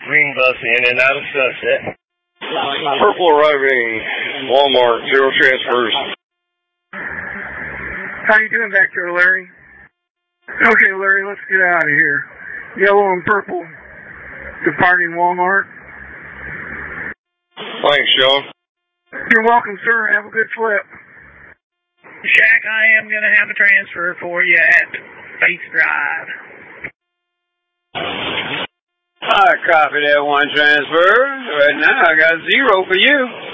green bus in and out of Sunset. Purple arriving, Walmart, 0 transfers. How you doing back there, Larry? Okay, Larry, let's get out of here. Yellow and purple, departing Walmart. Thanks, Sean. You're welcome, sir. Have a good flip. Shaq, I am going to have a transfer for you at Faith Drive. I copy that 1 transfer. Right now, I got 0 for you.